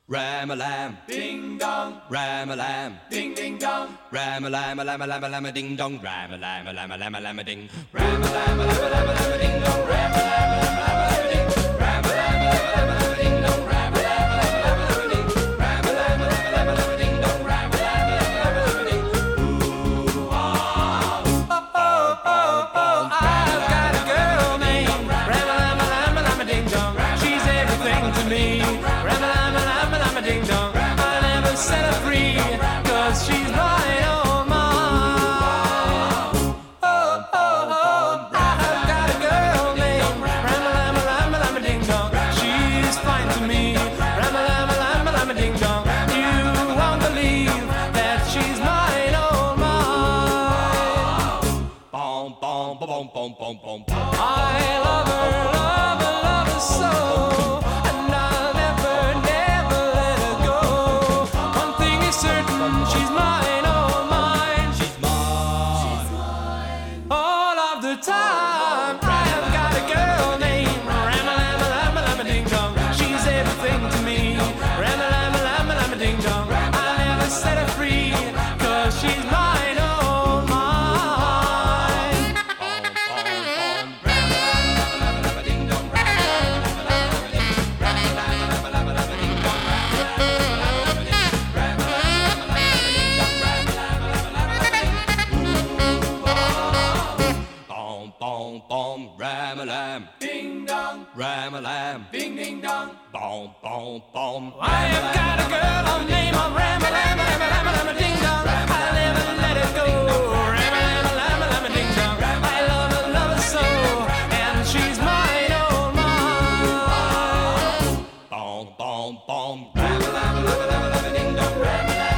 Ram-a-lam, Ding dong, ram-a-lam, ding ding dong, ram-a-lam-a-lam-a-lam-a-lam-a-ding dong, ram-a-lam-a-lam-a-lam-a-lam-a-ding, ram-a-lam-a-lam-a-lam-a-lam-a-ding dong, ram-a-lam-a-lam-a-lam-a-lam-a-ding, ram-a-lam-a-lam-a-lam-a-lam-a-ding dong, ram-a-lam-a-lam-a-lam-a-lam-a-ding, ram-a-lam-a-lam-a-lam-a-lam-a-ding dong, ram-a-lam-a-lam-a-lam-a-lam-a-ding. Ooh, I've got a girl named Ram-a-lam-a-lam-a-lam-a-ding-dong. She's everything to me. Ram-a-lam-a-lam-a-lam-a-ding-dong. I'll never set her free, 'cause she's mine, oh mine. I've got a girl named Ram-a-lam-a-lam-a-lam-a-ding-dong. She's fine to me. Ram-a-lam-a-lam-a-lam-a-ding-dong. You won't believe that she's mine, oh mine. Bom, bom, bom, bom, bom, bom, bom. I love her, love her, love her so, and I'll never, never let her go. One thing is certain, she's mine, oh mine. She's mine. All of the time, I've got a girl named Ram-a-lam-a-lam-a-lam-a-ding-dong. She's everything to me. Ram-a-lam-a-lam-a-lam-a-ding-dong. I'll never set her free, 'cause she's mine, oh mine. Bom, bom, bom, ram-a-lam, Ding dong, ram-a-lam, ding ding dong. bom, bom, bom, I've got a girl on name of Ram-a-lam-a-lam-a-lam-a-lam-a-ding-dong. I'll never let her go. Ram-a-lam-a-lam-a-lam-a-ding-dong. I love her so, and she's mine, oh mine. bom, bom, bom, ram-a-lam-a-lam-a-lam-a-ding dong, ram-a-lam.